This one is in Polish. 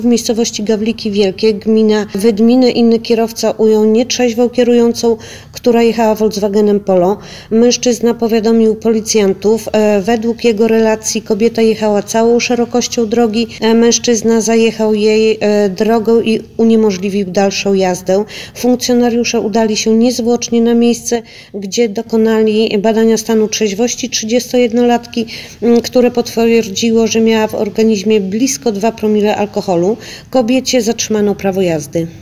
W miejscowości Gawliki Wielkie, gmina Wydminy, inny kierowca ujął nietrzeźwą kierującą, która jechała Volkswagenem Polo. Mężczyzna powiadomił policjantów. Według jego relacji kobieta jechała całą szerokością drogi. Mężczyzna zajechał jej drogą i uniemożliwił dalszą jazdę. Funkcjonariusze udali się niezwłocznie na miejsce, gdzie dokonali badania stanu trzeźwości 31-latki, które potwierdziło, że miała w organizmie blisko 2 promile alkoholu. Kobiecie zatrzymano prawo jazdy.